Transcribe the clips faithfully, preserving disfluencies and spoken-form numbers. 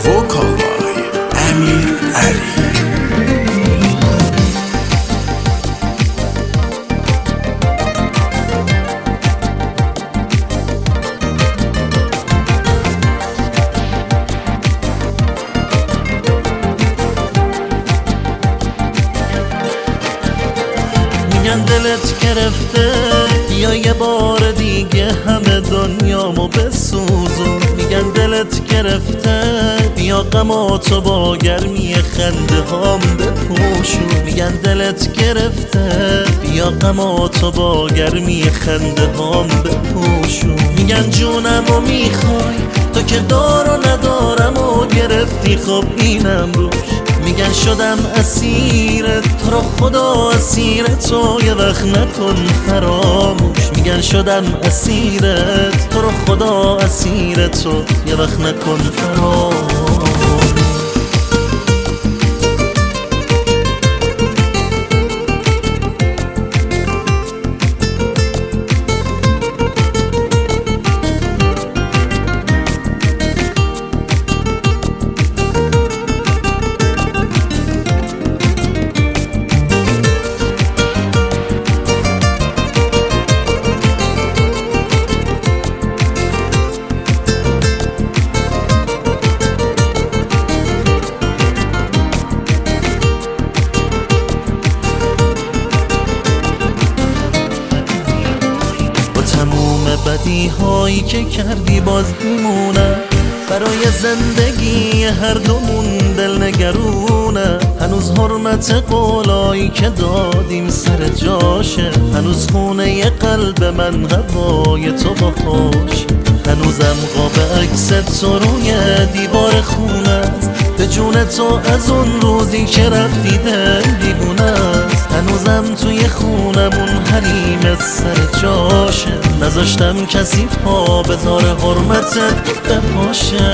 وکال بای امیر علی. میگن دلت گرفته بیا یه بار دیگه همه دنیامو بسوزون. میگن دلت گرفته بیا غماتو با گرمی خنده هام بپوشون. میگن دلت گرفته بیا غماتو با گرمی خنده هام بپوشون. میگن جونمو میخوای تو که دار و ندارم و گرفتی خب اینم روش. میگن شدم اسیرت تو رو خدا اسیرت تو یه وقت نکن فراموش. میگن شدم اسیرت تو رو خدا اسیرت تو یه وقت نکن فراموش. بدی هایی که کردی باز میمونه برای زندگی هر دومون دل نگرونه. هنوز حرمت قولایی که دادیم سر جاشه. هنوز خونه ی قلب من هوای تو باهاش. هنوزم قاب عکس تو روی دیوار خونه است. به جون تو از اون روزی که رفتی دل دیوونه است. هنوزم توی خونمون حریم سر جاشه. نذاشتم کسی پا بذاره حرمتت بپاشه.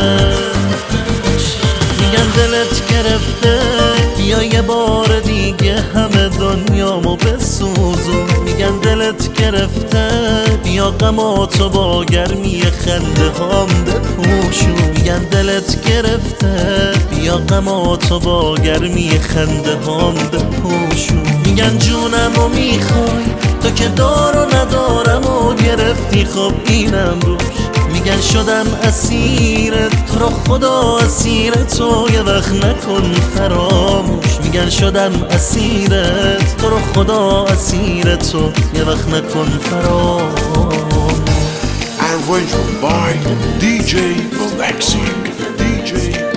میگن دلت گرفته بیا یه بار دیگه همه دنیامو بسوزون. میگن دلت گرفته بیا غماتو با گرمی خنده هام بپوشون. میگن دلت گرفته بیا غماتو با گرمی خنده هام بپوشون. میگن جونمو میخوای تو که دار و ندارم و گرفتی خب اینم روش. میگن شدم اسیرت تو رو خدا اسیرت تو یه وقت نکن فراموش. میگن شدم اسیرت تو رو خدا اسیرت تو یه وقت نکن فراموش. Arranged by دی جی Relaxing. دی جی